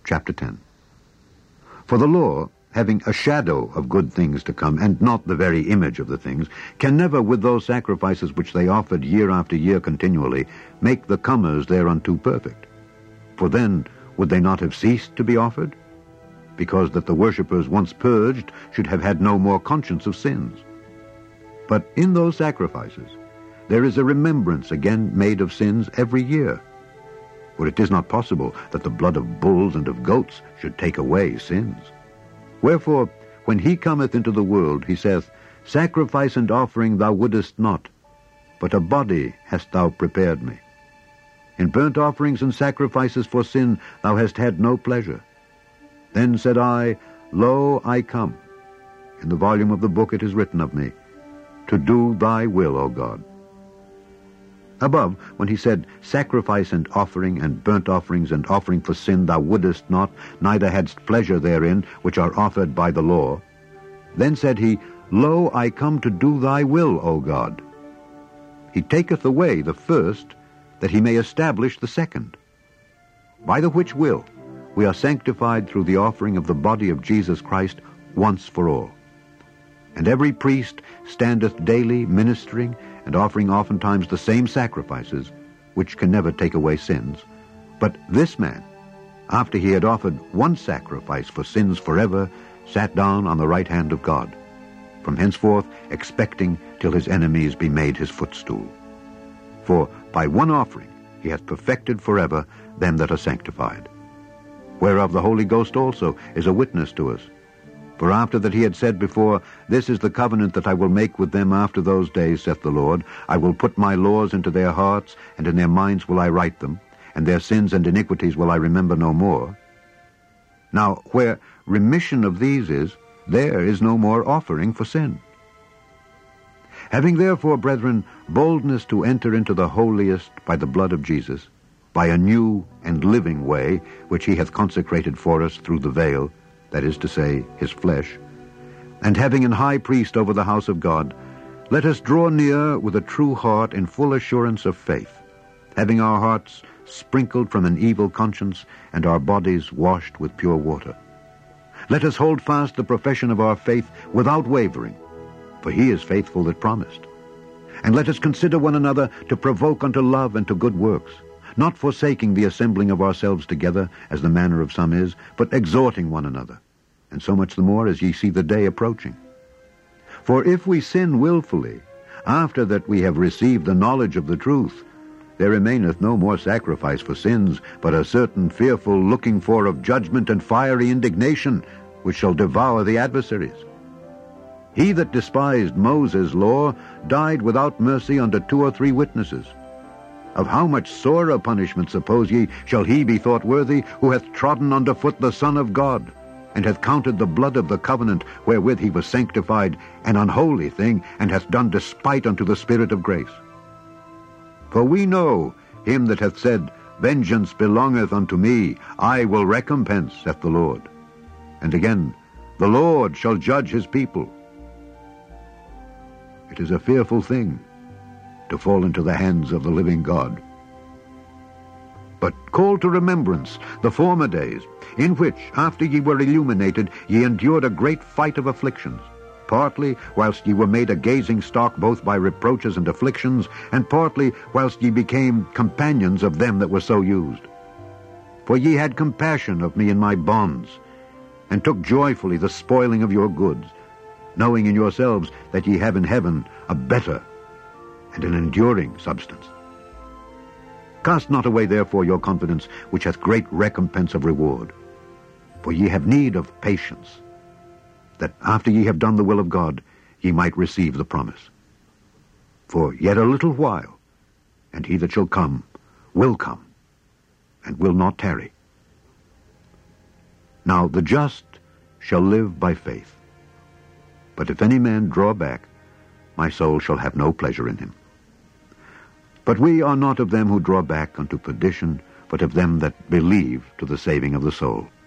chapter 10. For the law, having a shadow of good things to come, and not the very image of the things, can never, with those sacrifices which they offered year after year continually, make the comers thereunto perfect. For then would they not have ceased to be offered? Because that the worshippers once purged should have had no more conscience of sins. But in those sacrifices there is a remembrance again made of sins every year. For it is not possible that the blood of bulls and of goats should take away sins. Wherefore, when he cometh into the world, he saith, Sacrifice and offering thou wouldest not, but a body hast thou prepared me. In burnt offerings and sacrifices for sin thou hast had no pleasure. Then said I, Lo, I come. In the volume of the book it is written of me, to do thy will, O God. Above, when he said, Sacrifice and offering and burnt offerings and offering for sin thou wouldest not, neither hadst pleasure therein, which are offered by the law. Then said he, Lo, I come to do thy will, O God. He taketh away the first, that he may establish the second. By the which will we are sanctified through the offering of the body of Jesus Christ once for all. And every priest standeth daily ministering, and offering oftentimes the same sacrifices, which can never take away sins. But this man, after he had offered one sacrifice for sins forever, sat down on the right hand of God, from henceforth expecting till his enemies be made his footstool. For by one offering he hath perfected forever them that are sanctified. Whereof the Holy Ghost also is a witness to us. For after that he had said before, This is the covenant that I will make with them after those days, saith the Lord. I will put my laws into their hearts, and in their minds will I write them, and their sins and iniquities will I remember no more. Now where remission of these is, there is no more offering for sin. Having therefore, brethren, boldness to enter into the holiest by the blood of Jesus, by a new and living way, which he hath consecrated for us through the veil, that is to say, his flesh, and having an high priest over the house of God, let us draw near with a true heart in full assurance of faith, having our hearts sprinkled from an evil conscience, and our bodies washed with pure water. Let us hold fast the profession of our faith without wavering, for he is faithful that promised. And let us consider one another to provoke unto love and to good works, not forsaking the assembling of ourselves together, as the manner of some is, but exhorting one another, and so much the more as ye see the day approaching. For if we sin wilfully, after that we have received the knowledge of the truth, there remaineth no more sacrifice for sins, but a certain fearful looking for of judgment and fiery indignation, which shall devour the adversaries. He that despised Moses' law died without mercy under 2 or 3 witnesses. Of how much sorer punishment, suppose ye, shall he be thought worthy, who hath trodden under foot the Son of God, and hath counted the blood of the covenant wherewith he was sanctified an unholy thing, and hath done despite unto the Spirit of grace? For we know him that hath said, Vengeance belongeth unto me, I will recompense, saith the Lord. And again, the Lord shall judge his people. It is a fearful thing to fall into the hands of the living God. But call to remembrance the former days, in which, after ye were illuminated, ye endured a great fight of afflictions, partly whilst ye were made a gazing stock both by reproaches and afflictions, and partly whilst ye became companions of them that were so used. For ye had compassion of me in my bonds, and took joyfully the spoiling of your goods, knowing in yourselves that ye have in heaven a better and an enduring substance. Cast not away therefore your confidence, which hath great recompense of reward. For ye have need of patience, that after ye have done the will of God, ye might receive the promise. For yet a little while, and he that shall come, and will not tarry. Now the just shall live by faith. But if any man draw back, my soul shall have no pleasure in him. But we are not of them who draw back unto perdition, but of them that believe to the saving of the soul.